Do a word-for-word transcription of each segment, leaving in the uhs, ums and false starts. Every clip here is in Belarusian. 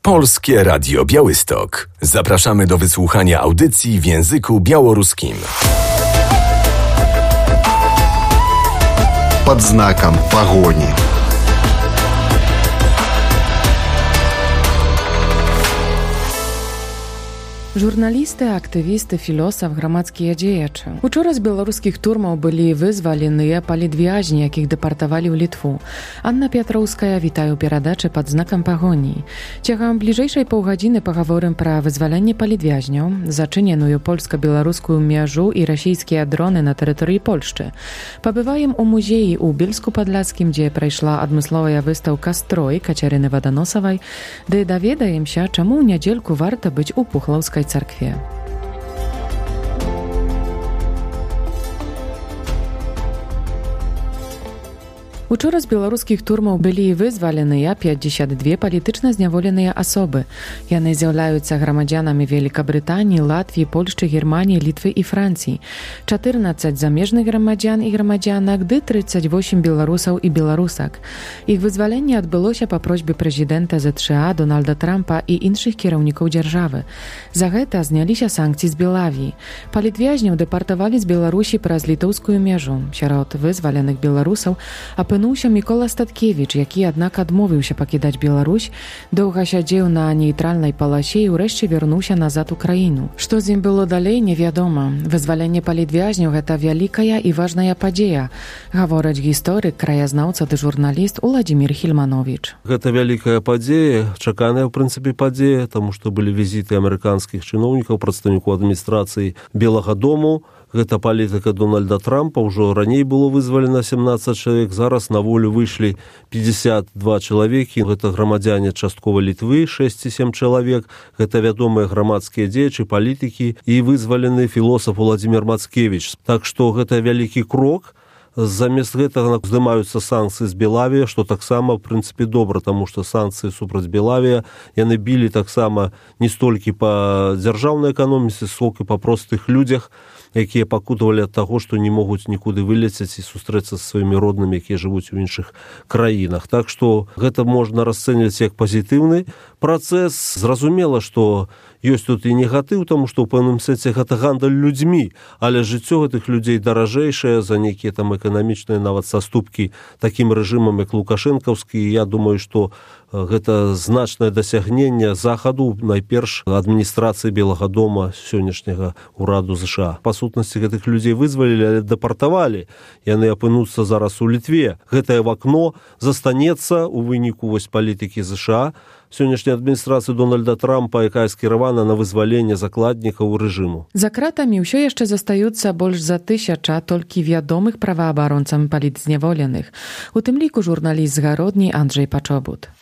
Polskie Radio Białystok. Zapraszamy do wysłuchania audycji w języku białoruskim. Под знаком погони. Журналісты, актывісты, філосаф, грамадскія дзеячы. Учора з беларускіх турмаў былі вызваленыя палітвязні, якіх дэпартавалі ў Літву. Анна Пятроўская, вітаю перадачы пад знакам пагоні. Цягам бліжэйшай паўгадзіны пагаворым пра вызваленне палітвязняў, зачыненую польска-беларускую мяжу і расійскія дроны на тэрыторыі Польшчы. Пабываем у музеі ў Бельску-Падляцкім, дзе прайшла адмысловая выстаўка «Строй» Кацярыны Ваданосавай, ды даведаемся, чаму ў нядзельку варта быць у Пухлаўскай царкве. Учора з беларускіх турмаў былі вызваленыя пятьдесят две палітычна зняволеныя асобы. Яны з'яўляюцца грамадзянамі Великабрытаніі, Латвіі, Польшчы, Германіі, Літвы і Францыі. чатырнаццаць замежных грамадзян і грамадзянак, ды тридцать восемь беларусаў і беларусак. Іх вызваленне адбылося па просьбе прэзідэнта ЗША Дональда Трампа і іншых кіраўнікаў дзяржавы. За гэта зняліся санкцыі з Белавіі. Палітвязняў дэпартавалі з Беларусі праз літоўскую мяжу. Сярод вызваленых беларусаў апынуўся Мікола Статкевіч, які, аднак, адмовіўся пакідаць Беларусь, доўга сядзеў на нейтральнай паласе і ўрэшце вярнуўся назад у краіну. Што з ім было далей, невядома. Вызваленне палітвязняў – гэта вялікая і важная падзея, гаворыць гісторык, краязнаўца ды журналіст Уладзімір Хільмановіч. Гэта вялікая падзея, чаканая, ў прынцыпе, падзея, таму што былі візіты амерыканскіх чыноўнікаў, прадстаўнікоў адміністрацыі Белага дому. Гэта палітыка Дональда Трампа, ўжо раней было вызвалена семнадцать чалавек, зараз на волю выйшлі пятьдесят два чалавекі, гэта грамадзяне часткова Літвы, шесть ці семь чалавек, гэта вядомыя грамадскія дзеячы, палітыкі і вызвалены філосаф Уладзімір Мацкевіч. Так што гэта вялікі крок. Замест гэтага здымаюцца санкцыі з Белавіі, што таксама, в прынцыпе, добра, таму што санкцыі супраць Белавіі, яны білі таксама не столькі па дзяржаўнай эканоміцы, сколькі па простых людзях, якія пакутавалі ад таго, што не могуць нікуды вылецець і сустрэцца з сваімі роднымі, якія жывуць у іншых краінах. Так што гэта можна расцэньваць як пазітыўны працэс. Зразумела, што ёсць тут і негатыў, таму што ў пэўным сэнсе гэта гандаль людзьмі, але жыццё гэтых людзей даражэйшае за нейкія там эканамічныя нават саступкі такім рэжымам, як лукашэнкаўскі. Я думаю, што гэта значнае дасягненне захаду, найперш адміністрацыі Белага дома сённяшняга ўраду ЗША. Па сутнасці гэтых людзей вызвалілі, але дэпартавалі. Яны апынуцца зараз у Літве. Гэтае вакно застанецца ў выніку вось палітыкі ЗША, сённяшняй адміністрацыі Дональда Трампа, якая скіравана на вызваленне закладнікаў рэжыму. За кратамі ўсё яшчэ застаюцца больш за тысяча толькі вядомых праваабаронцам палітзняволеных. У тым ліку журналіст з Гародні Анджэй Пачобут.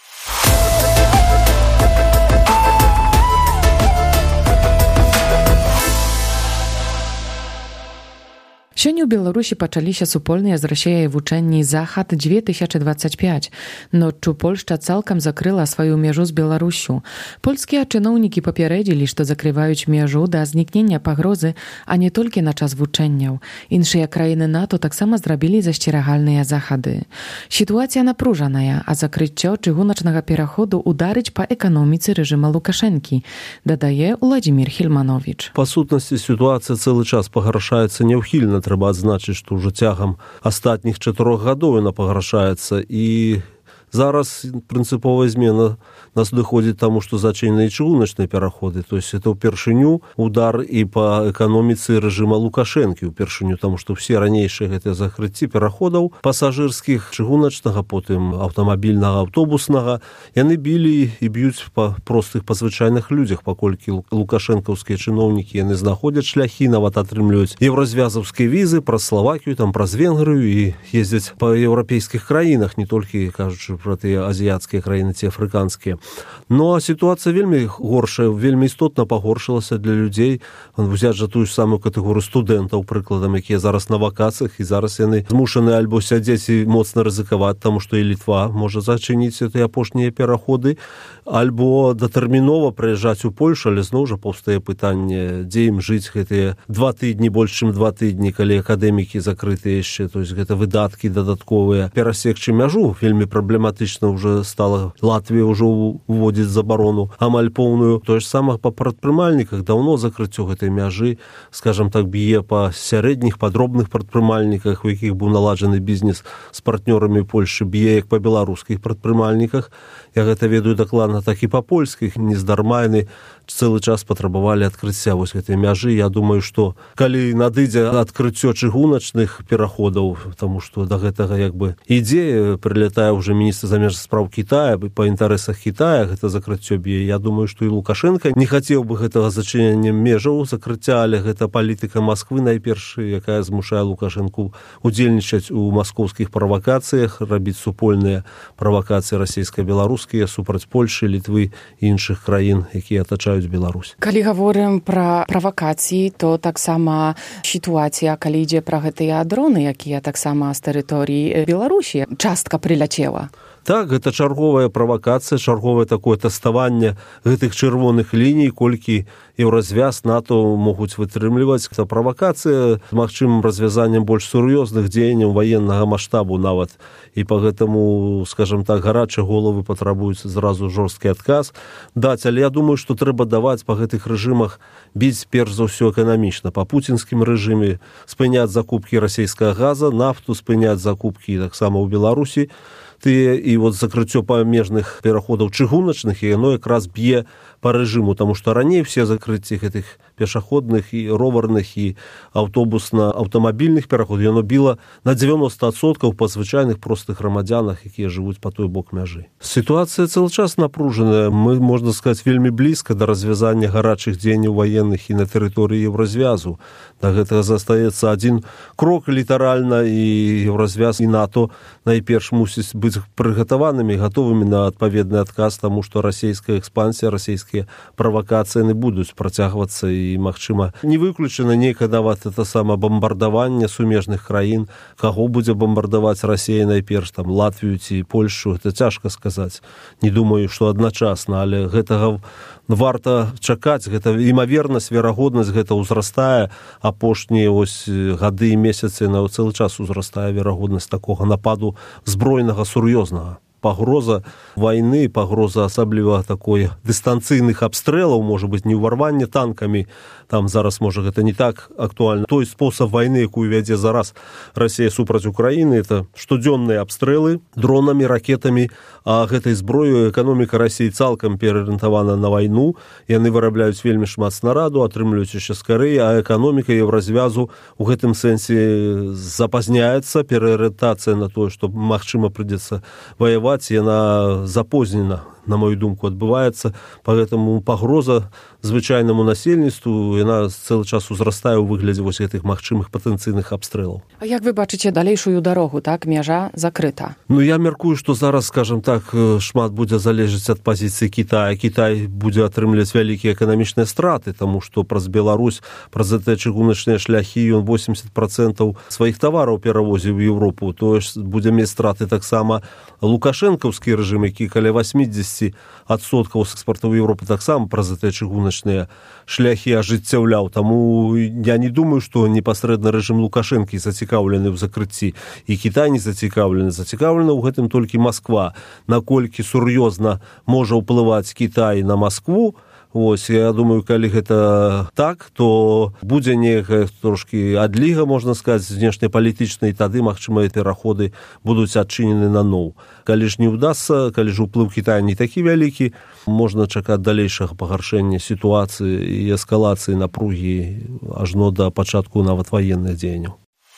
Сёння ў Беларусі пачаліся супольныя з Расіяй вучэнні «Захад две тысячи двадцать пять». Ноччу Польшча цалкам закрыла сваю мяжу з Беларусю. Польскія чыноўнікі папярэдзілі, што закрываюць мяжу да знікнення пагрозы, а не толькі на час вучэнняў. Іншыя краіны НАТО таксама зрабілі засцерагальныя захады. Сітуацыя напружаная, а закрыццё чыгуначнага пераходу ударыць па эканоміцы рэжыма Лукашэнкі, дадае Уладзімір Хільмановіч. Па сутнасці сітуацыя цэлы час пагаршаецца няўхільна. Трэба адзначыць, што ўжо цягам астатніх чатырох гадоў яна пагаршаецца, і зараз прынцыповая змена нас доходзіць таму, што зачыненыя чыгуначныя пераходы. То есть это ўпершыню удар і па эканоміцы рэжыма Лукашэнкі, ўпершыню, таму што все ранейшыя гэтыя закрыцці пераходаў пасажырскіх, чыгуначнага, потым аўтамабільнага, аўтобуснага, яны білі і б'юць па простых, па звычайных людзях, паколькі лукашэнкаўскія чыноўнікі, яны знаходзяць шляхі, нават атрымліваюць еўразвязаўскія візы праз Славакію, там праз Венгрыю і ездзяць па еўрапейскіх краінах, не толькі, кажучы, пра тыя азіяцкія краіны ці афрыканскія. Ну, а сітуацыя вельмі горшая, вельмі істотна пагоршылася для людзей. Взяць жа тую самую катэгорыю студэнтаў, прыкладам, якія зараз на вакацыях, і зараз яны змушаны альбо сядзець і моцна рызыкаваць, таму што і Літва можа зачыніць гэтыя апошнія пераходы, альбо датэрмінова прыязджаць у Польшу, але зноў жа паўстае пытанне, дзе ім жыць гэтыя два тыдні, больш чым два тыдні, калі акадэмікі закрытыя яшчэ, то есть гэта выдаткі дадатковыя. Перасекчы мяжу вельмі праблематычна сістэматычна уже стала. Латвія ўжо уводзіць забарону амаль поўную. Тое ж самае па прадпрымальніках. Даўно закрыццё гэтай мяжы, скажем так, б'е па сярэдніх, па дробных прадпрымальніках, у якіх быў наладжаны бізнес з партнёрамі Польшы, б'е як па беларускіх прадпрымальніках. Я гэта ведаю дакладна, так і па польскіх. Нездарма яны цэлы час патрабавалі адкрыцця вось гэтай мяжы. Я думаю, што калі надыдзе адкрыццё чыгуначных пераходаў, таму што да гэтага як бы ідзе, прылятае ўжо міністр замежных спраў Кітая, па інтарэсах Кітая гэта закрыццё б'е. Я думаю, што і Лукашенко не хацеў бы гэтага зачынення межаў, закрыцця, але гэта палітыка Масквы найперш, якая змушае Лукашенку удзельнічаць у маскоўскіх правакацыях, рабіць супольныя правакацыі расійска-беларускія супраць Польшы, Літвы і іншых краін, якія атачаюць Беларусь. Калі гаворым пра правакацыі, то таксама сітуацыя, калі ідзе пра гэтыя дроны, якія таксама з тэрыторыі Беларусі частка прыляцела. Так, гэта чарговая правакацыя, чарговае такое тэставанне гэтых чырвоных ліній, колькі Еўразвяз, НАТО могуць вытрымліваць. Гэта правакацыя з магчымым развязаннем больш сур'ёзных дзеянняў ваеннага маштабу нават. І па гэтаму, скажем так, гарачыя головы патрабуюць зразу жорсткі адказ даць. Але я думаю, што трэба даваць па гэтых рэжымах біць перш за ўсё эканамічна. Па пуцінскім рэжыме спыняць закупкі расійскага газа, нафту, спыняць закупкі таксама ў Беларусі. Тыя і вот закрыццё памежных пераходаў чыгуначных, і яно якраз б'е па рэжыму, таму што раней все закрыцці гэтых пешаходных і роварных і аўтобусна-аўтамабільных пераходаў яно біла на дзевяноста адсоткаў па звычайных простых грамадзянах, якія жывуць па той бок мяжы. Сітуацыя цэлы час напружаная. Мы, можна сказаць, вельмі блізка да развязання гарачых дзеянняў ваенных і на тэрыторыі Еўразвязу. Да гэтага застаецца адзін крок літаральна, і Еўразвяз і НАТО найперш мусіць быць прыгатаванымі, гатовымі на адпаведны адказ, таму што расійская экспансія, расійскія правакацыі не будуць працягвацца, і, магчыма, не выключана нейкае нават это сама бамбардаванне сумежных краін. Каго будзе бамбардаваць Расія найперш, там, Латвію ці Польшу, гэта цяжка сказаць. Не думаю, што адначасна, але гэтага варта чакаць. Гэта імавернасць, верагоднасць гэта ўзрастае. Апошнія ось гады і месяцы на цэлы час узрастае верагоднасць такога нападу збройнага сур'ёзнага. Пагроза вайны, пагроза асабліва такой дыстанцыйных абстрэлаў, можа быць, не ўварванне танкамі, там зараз, можа, гэта не так актуальна. Той спосаб вайны, якую вядзе зараз Расія супраць Украіны, это штодзённыя абстрэлы дронамі, ракетамі, а гэтай зброёй эканоміка Расіі цалкам пераарыентавана на вайну. Яны вырабляюць вельмі шмат снараду, атрымліваюць яшчэ скарэй, а эканоміка Еўразвязу у гэтым сэнсе запазняецца, пераарыентацыя на тое, што, магчыма, прыйдзецца ваяваць, яна запознена, на мою думку, адбываецца. Поэтому пагроза звычайнаму насельніцтву, яна цэлы час узрастае ў выглядзе вось гэтых магчымых патэнцыйных абстрэлаў. А як вы бачыце далейшую дарогу, так? Мяжа закрыта. Ну, я мяркую, што зараз, скажем так, шмат будзе залежаць ад пазіцыі Кітая. Кітай будзе атрымліваць вялікія эканамічныя страты, таму што праз Беларусь, праз гэтыя чыгуначныя шляхі ён восемьдесят процентов сваіх тавараў перавозіў у Еўропу. То ж будзе мець страты таксама лукашэнкаўскі рэжым, які каля восемьдесят адсоткаў экспарту ў Еўропу таксама праз гэтыя чыгуначныя шляхі ажыццяўляў. Таму я не думаю, што непасрэдна рэжым Лукашэнкі зацікаўлены ў закрыцці, і Кітай не зацікаўлены. Зацікаўлена ў гэтым толькі Масква. Наколькі сур'ёзна можа ўплываць Кітай на Маскву, ось, я думаю, калі гэта так, то будзе некая трошкі адліга, можна сказаць, знешнепалітычнай, тады, магчыма, пераходы будуць адчынены наноў. Калі ж не ўдасца, калі ж уплыў Кітая не такі вялікі, можна чакаць далейшага пагаршэння сітуацыі і эскалацыі напругі ажно да пачатку нават ваенных дзеянняў.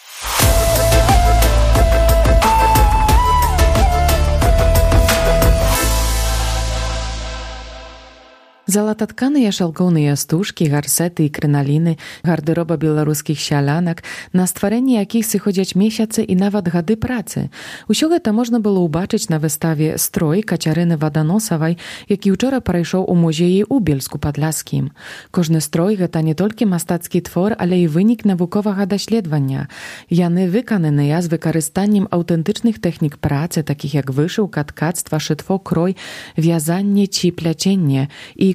Залататканыя шалкоўныя стужкі, гарсеты і крыналіны, гардыроба беларускіх сялянак, на стварэнне якіх сыходзяць месяцы і нават гады працы. Усё гэта можна было ўбачыць на выставе «Строй» Кацярыны Ваданосавай, які ўчора прайшоў у музеі ў Бельску-Падляскім. Кожны строй – гэта не толькі мастацкі твор, але і вынік навуковага даследавання. Яны выкананыя з выкарыстаннем аўтэнтычных тэхнік працы, такіх як вышыўка, ткацтва, шытво, крой, вязанне ці пляценне, і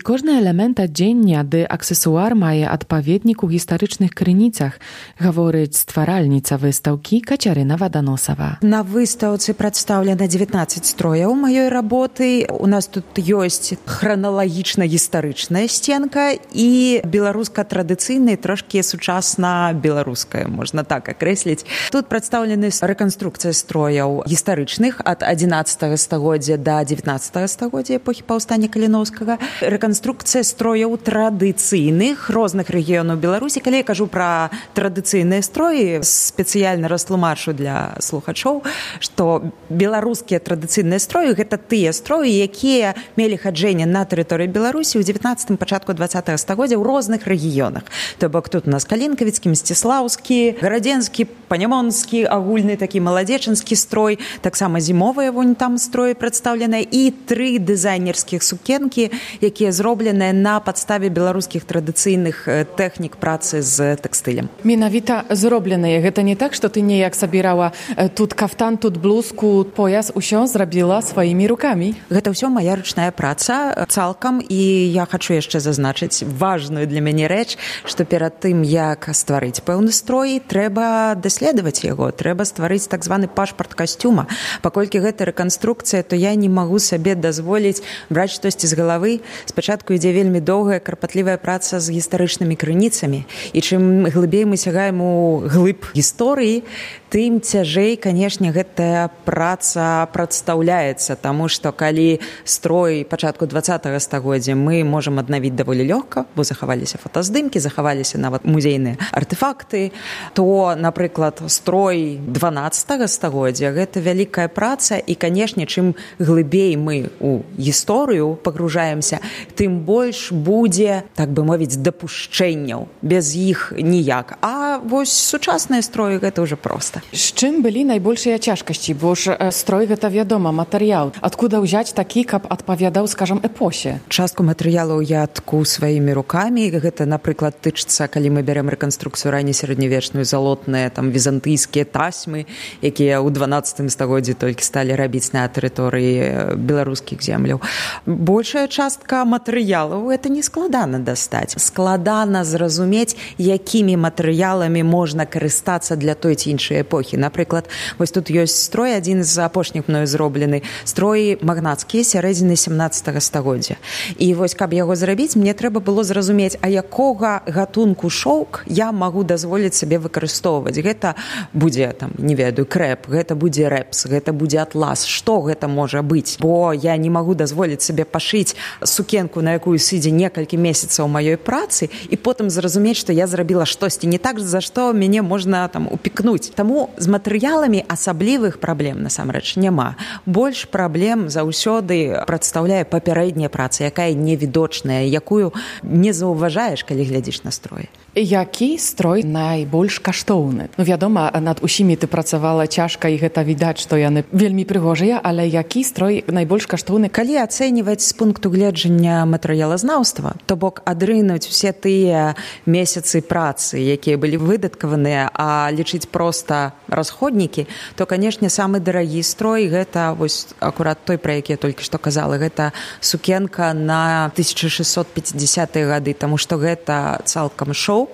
Кожны элемент адзення ды аксесуар мае адпаведнік у гістарычных крыніцах, гаворыць стваральніца выстаўкі Кацярына Ваданосава. На выстаўцы прадстаўлена дзевятнаццаць строяў маёй работы. У нас тут ёсць храналагічна-гістарычная сценка і беларуска-традыцыйная, трошкі сучасна-беларуская, можна так акрэсліць. Тут прадстаўлены рэканструкцыя строяў гістарычных ад адзінаццатага стагоддзя да дзевятнаццатага стагоддзя эпохі паўстання Каліноўскага. Рэканструкцыя строяў традыцыйных розных рэгіёнаў Беларусі. Калі я кажу пра традыцыйныя строі, спецыяльна растлумачу для слухачоў, што беларускія традыцыйныя строі гэта тыя строі, якія мелі хаджэнне на тэрыторыі Беларусі ў дзевятнаццатым пачатку дваццатага стагоддзя ў розных рэгіёнах. То бок тут у нас калінкавіцкі, мсціслаўскі, гарадзенскі, панямонскі, агульны такі маладзечанскі строй, таксама зімовыя вунь там строі прадстаўленыя і тры дызайнерскіх сукенкі, якія зробленыя на падставе беларускіх традыцыйных тэхнік працы з тэкстылем. Менавіта зробленыя. Гэта не так, што ты неяк сабірала тут кафтан, тут блузку, пояс, усё зрабіла сваімі рукамі. Гэта ўсё моя ручная праца цалкам, і я хачу яшчэ зазначыць важную для мяне рэч, што перад тым, як стварыць пэўны строй, трэба даследаваць яго, трэба стварыць так званы пашпарт касцюма. Паколькі гэта рэканструкцыя, то я не магу сабе дазволіць браць штосьці з галавы. Спачатку ідзе вельмі доўгая, карпатлівая праца з гістарычнымі крыніцамі. І чым глыбей мы сягаем у глыб гісторыі, тым цяжэй, канешне, гэтая праца прадстаўляецца, таму што калі строй пачатку дваццатага стагоддзя мы можам аднавіць даволі лёгка, бо захаваліся фотаздымкі, захаваліся нават музейныя артефакты, то, напрыклад, строй дванаццатага стагоддзя гэта вялікая праца, і, канешне, чым глыбей мы у гісторыю пагружаемся, тым больш будзе, так бы мовіць, дапушчэнняў. Без іх ніяк. А вось сучасныя строі гэта ўжо проста. З чым былі найбольшыя цяжкасці? Бо ж строй гэта, вядома, матэрыял. Адкуда ўзяць такі, каб адпавядаў, скажам, эпохе? Частку матэрыялаў я тку сваімі рукамі. Гэта, напрыклад, тычыцца, калі мы бярем рэканструкцыю ранне-сярэднявечную, залотныя, там, візантыйскія тасьмы, якія ў дванаццатым стагоддзі толькі сталі рабіць на тэрыторыі беларускіх земляў. Большая частка матэрыялаў гэта не складана дастаць. Складана зразумець, якімі матэрыяламі можна карыстацца для той ці іншай эпохі. Напрыклад, вось тут ёсць строй, адзін з апошніх мною зроблены, строй магнацкія сярэдзіны сямнаццатага стагоддзя. І вось, каб яго зрабіць, мне трэба было зразумець, а якога гатунку шоўк я магу дазволіць сабе выкарыстоўваць. Гэта будзе, там, не ведаю, крэп, гэта будзе рэпс, гэта будзе атлас. Што гэта можа быць? Бо я не магу дазволіць сабе пашыць сукенку, на якую сыдзе некалькі месяцаў маёй працы, і потым зразумець, што я зрабіла штосьці не так, за што мяне можна там упікнуць. Таму з матэрыяламі асаблівых праблем насамрэч няма. Больш праблем заўсёды прадстаўляе папярэдняя праца, якая невідочная, якую не заўважаеш, калі глядзіш на строй. Які строй найбольш каштоўны? Ну, вядома, над усімі ты працавала цяжка, і гэта відаць, што яны вельмі прыгожыя, але які строй найбольш каштоўны? Калі ацэньваць з пункту гледжання матэрыялазнаўства, то бок адрынуць усе тыя месяцы працы, якія былі выдаткаваныя, а лічыць проста расходнікі, то, канешне, самы дарагі строй гэта вось акурат той, пра які я толькі што казала, гэта сукенка на тысяча шэсцьсот пяцідзясятыя гады, таму што гэта цалкам шоу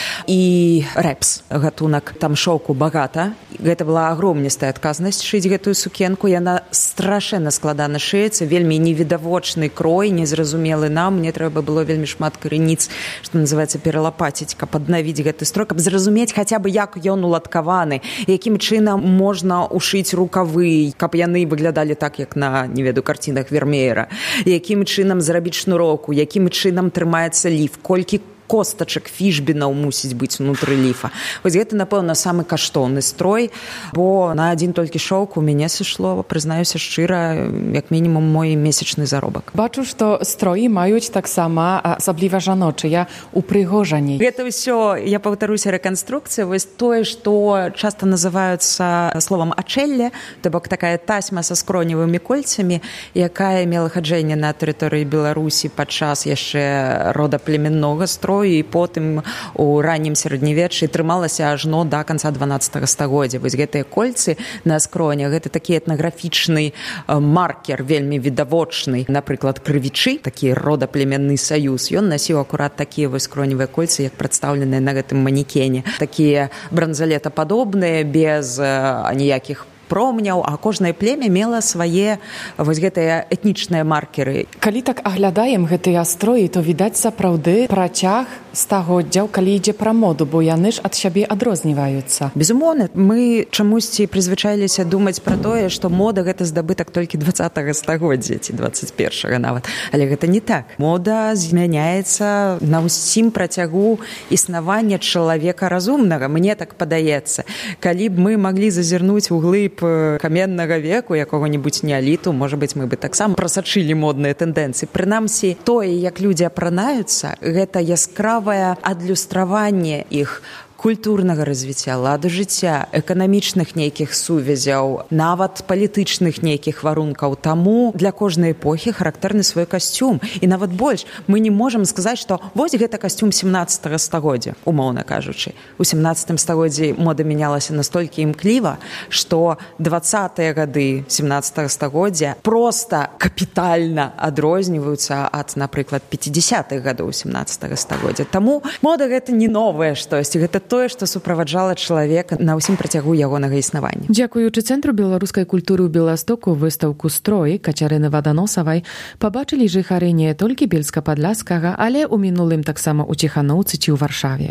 і рэпс гатунак. Там шоўку багата. Гэта была агромністая адказнасць шыць гэтую сукенку. Яна страшэнна складана шыецца, вельмі невідавочны крой, незразумелы нам. Мне трэба было вельмі шмат крыніц, што называецца, пералапаціць, каб аднавіць гэты строй, каб зразумець хаця бы, як ён уладкаваны, якім чынам можна ушыць рукавы, каб яны выглядалі так, як на, не ведаю, карцінах Вермеера, якім чынам зрабіць шнуроўку, якім чынам трымаецца ліф, колькі костачак фішбінаў мусіць быць унутры ліфа. Вось гэта, напэўна, самы каштоўны строй, бо на адзін толькі шоўк у мяне сышло, прызнаюся шчыра, як мінімум мой месячны заробак. Бачу, што строі маюць таксама асабліва жаночыя упрыгожанні. Гэта ўсё, я паўтаруся, рэканструкцыя, вось тое, што часта называюцца словам ачэлле, то бок такая тасьма са скроневымі кольцамі, якая мела хаджэнне на тэрыторыі Беларусі падчас яшчэ рода племяннога строя, строю і потым у раннім сярэднявеччы трымалася ажно да канца дванаццатага стагоддзя. Вось гэтыя кольцы на скронях, гэта такі этнаграфічны маркер, вельмі відавочны. Напрыклад, крывічы, такі родаплемянны саюз, ён насіў акурат такія вось скроневыя кольцы, як прадстаўленыя на гэтым манекене. Такія бранзалетападобныя, без аніякіх промняў, а кожнае племя мела свае вось гэтыя этнічныя маркеры. Калі так аглядаем гэтыя строі, то відаць сапраўды працяг стагоддзяў, калі ідзе пра моду, бо яны ж ад сябе адрозніваюцца. Безумоўна, мы чамусьці прызвычаіліся думаць пра тое, што мода гэта здабытак толькі дваццатага стагоддзя ці дваццаць першага нават. Але гэта не так. Мода змяняецца на ўсім працягу існавання чалавека разумнага. Мне так падаецца. Калі б мы маглі зазірнуць у глыб каменнага веку, якога-небудзь неаліту, можа быць, мы бы таксама прасачылі модныя тэндэнцыі. Прынамсі, тое, як людзі апранаюцца, гэта яскравае адлюстраванне іх культурнага развіцця, ладу жыцця, эканамічных нейкіх сувязяў, нават палітычных нейкіх варункаў. Таму для кожнай эпохі характэрны свой касцюм. І нават больш, мы не можам сказаць, што вось гэта касцюм семнаццатага стагоддзя, умоўна кажучы. У семнаццатым стагоддзі мода мянялася настолькі імкліва, што дваццатыя гады семнаццатага стагоддзя проста капітальна адрозніваюцца ад, напрыклад, пяцідзясятых гадоў семнаццатага стагоддзя. Таму мода гэта не новае штосьці, гэта тое, што суправаджала чалавека на ўсім працягу ягонага існавання. Дзякуючы Цэнтру беларускай культуры ў Беластоку выстаўку «Строй» Кацярыны Ваданосавай пабачылі жыхары не толькі Бельска-Падляшскага, але ў мінулым таксама ў Ціханоўцы ці ў Варшаве.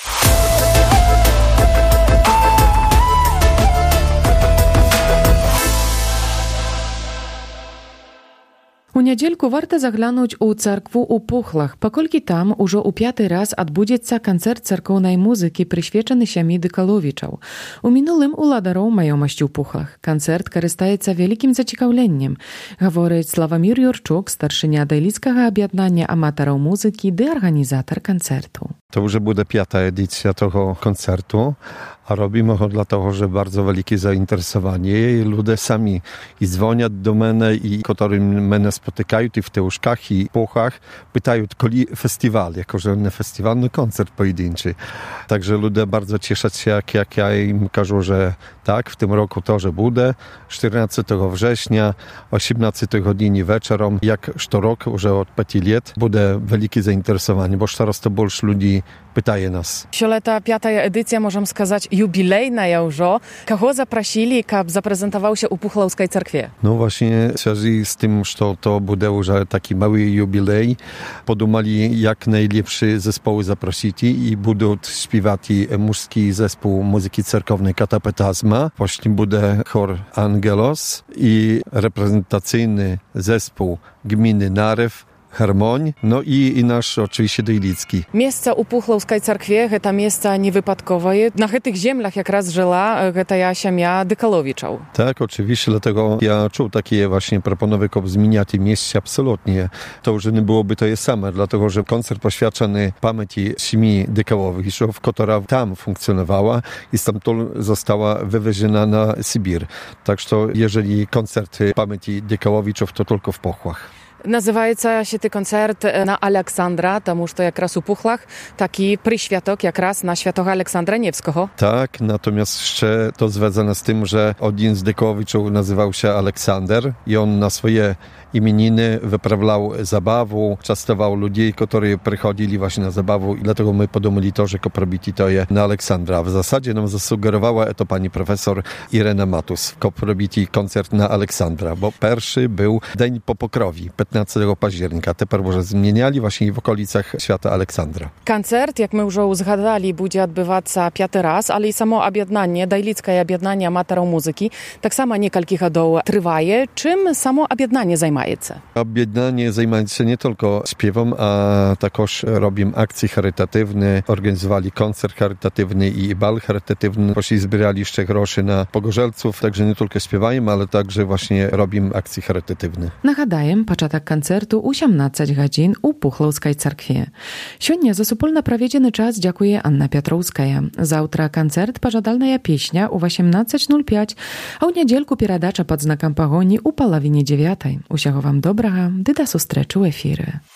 У нядзельку варта заглянуць у царкву ў Пухлах, паколькі там ужо ў пяты раз адбудзецца канцэрт царкоўнай музыкі, прысвечаны сямі Дыкаловічаў. У мінулым уладароў маёмасці ў Пухлах. Канцэрт карыстаецца вялікім зацікаўленнем, гаворыць Славамір Юрчук, старшыня Дайліцкага аб'яднання аматараў музыкі ды арганізатар канцэрту. To już będzie piąta edycja tego koncertu, a robimy go dlatego, że bardzo wielkie zainteresowanie i ludzie sami i dzwonią do mnie i którzy mnie spotykają i w Teuszkach i Puchach pytają, kiedy festiwal, jako że nie festiwal, no koncert pojedynczy. Także ludzie bardzo cieszą się, jak, jak ja im każę, że tak, w tym roku to, że będzie czternastego września, osiemnastej godzinie wieczorem, jak co rok, już od pięciu lat, będzie wielkie zainteresowanie, bo coraz to больше ludzi pytaje nas. Сёлета пятая эдыцыя, можам сказаць, юбілейная ўжо. Каго запрасілі, каб запрэзентаваў się u Puchlowskiej царкве? No właśnie, w związku z tym, że to będzie już taki mały jubilej, podumali jak najlepsze zespoły zaprosić i będą śpiewać mużski zespół muzyki cerkownej Katapetazma, później będzie chor Angelos i reprezentacyjny zespół gminy Narew, Harmoń, no i, i nasz oczywiście Dejlicki. Miejsce u Puchlowskiej царкве – to miejsce niewypadkowe. Na tych ziemiach jak raz żyła ta siemia Dykalowiczów. Tak, oczywiście, dlatego ja czuł takie właśnie proponowy kop zmieniać miejsce absolutnie. To już nie byłoby to je same, dlatego że koncert poświadczony pamięci siemi Dykalowiczów, która tam funkcjonowała i stamtąd została wywieziona na Sybir. Także jeżeli koncert pamięci Dykalowiczów, to tylko w Puchłach. Называецца się ten koncert na Aleksandra, тому что якраз у Пухлах taki przyświatok якраз na świętego Aleksandra Niewskiego. Tak, natomiast jeszcze to związane z tym, że один z Dykowiczów nazywał się Aleksander i on na swoje imieniny wyprawiał zabawę, częstował ludzi, którzy przychodzili właśnie na zabawę i dlatego my podumali to, że koprobiti to je na Aleksandra. W zasadzie nam zasugerowała to pani profesor Irena Matus, koprobiti koncert na Aleksandra, bo pierwszy był dzień po pokrowi, piętnastego października. Teraz może zmieniali właśnie w okolicach święta Aleksandra. Koncert, jak my już uzgadali, będzie odbywać się piąty raz, ale i samo objednanie, Dajlickie objednanie amatorów muzyki, tak samo niekalki lat trwaje. Czym samo objednanie zajmuje? Objednanie zajmuje się nie tylko śpiewem, a także robimy akcje charytatywne, organizowali koncert charytatywny i bal charytatywny. Właśnie zbierali jeszcze groszy na pogorzelców, także nie tylko śpiewajmy, ale także właśnie robimy akcje charytatywne. Nagadajem, początek koncertu u osiemnastej godziny u Puchlowskiej царкве. Сегодня за супольно проведенный час дзякуе Анна Пятроўская. Завтра концерт «Пожадальная песня» у восемнадцать ноль пять, а у недельку передача под знаком погони у половине девятой. Усяго вам добрага, ды да сустрэчы ў эфіры.